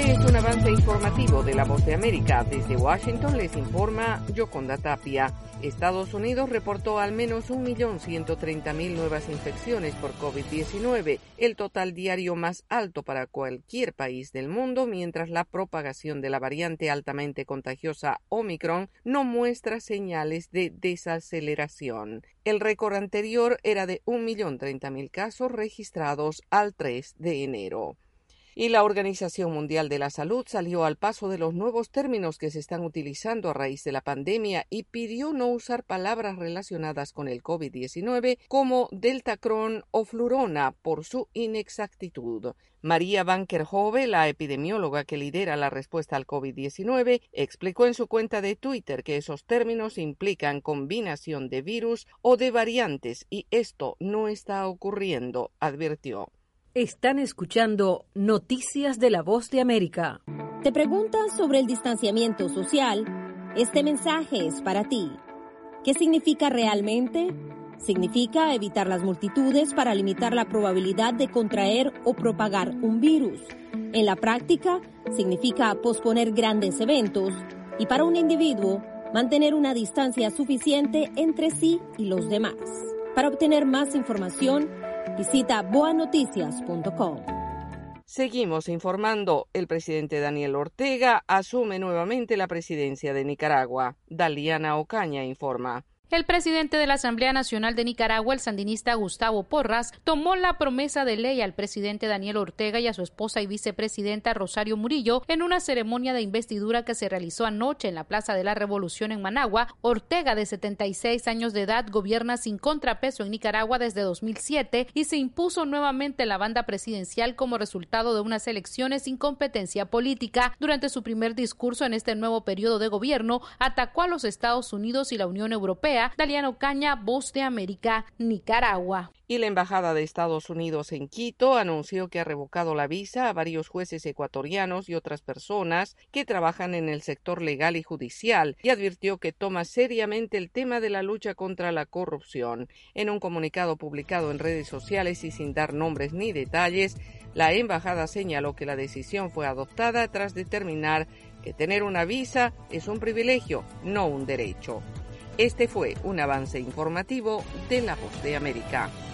Este es un avance informativo de La Voz de América. Desde Washington les informa Yoconda Tapia. Estados Unidos reportó al menos 1.130.000 nuevas infecciones por COVID-19, el total diario más alto para cualquier país del mundo, mientras la propagación de la variante altamente contagiosa Omicron no muestra señales de desaceleración. El récord anterior era de 1.030.000 casos registrados al 3 de enero. Y la Organización Mundial de la Salud salió al paso de los nuevos términos que se están utilizando a raíz de la pandemia y pidió no usar palabras relacionadas con el COVID-19 como deltacrón o flurona por su inexactitud. María Van Kerkhove, la epidemióloga que lidera la respuesta al COVID-19, explicó en su cuenta de Twitter que esos términos implican combinación de virus o de variantes y esto no está ocurriendo, advirtió. Están escuchando Noticias de La Voz de América. ¿Te preguntas sobre el distanciamiento social? Este mensaje es para ti. ¿Qué significa realmente? Significa evitar las multitudes para limitar la probabilidad de contraer o propagar un virus. En la práctica, significa posponer grandes eventos y para un individuo, mantener una distancia suficiente entre sí y los demás. Para obtener más información, visita boanoticias.com. Seguimos informando. El presidente Daniel Ortega asume nuevamente la presidencia de Nicaragua. Daliana Ocaña informa. El presidente de la Asamblea Nacional de Nicaragua, el sandinista Gustavo Porras, tomó la promesa de ley al presidente Daniel Ortega y a su esposa y vicepresidenta Rosario Murillo en una ceremonia de investidura que se realizó anoche en la Plaza de la Revolución en Managua. Ortega, de 76 años de edad, gobierna sin contrapeso en Nicaragua desde 2007 y se impuso nuevamente en la banda presidencial como resultado de unas elecciones sin competencia política. Durante su primer discurso en este nuevo periodo de gobierno, atacó a los Estados Unidos y la Unión Europea. Daliana Ocaña, Voz de América, Nicaragua. Y la Embajada de Estados Unidos en Quito anunció que ha revocado la visa a varios jueces ecuatorianos y otras personas que trabajan en el sector legal y judicial y advirtió que toma seriamente el tema de la lucha contra la corrupción. En un comunicado publicado en redes sociales y sin dar nombres ni detalles, la embajada señaló que la decisión fue adoptada tras determinar que tener una visa es un privilegio, no un derecho. Este fue un avance informativo de La Voz de América.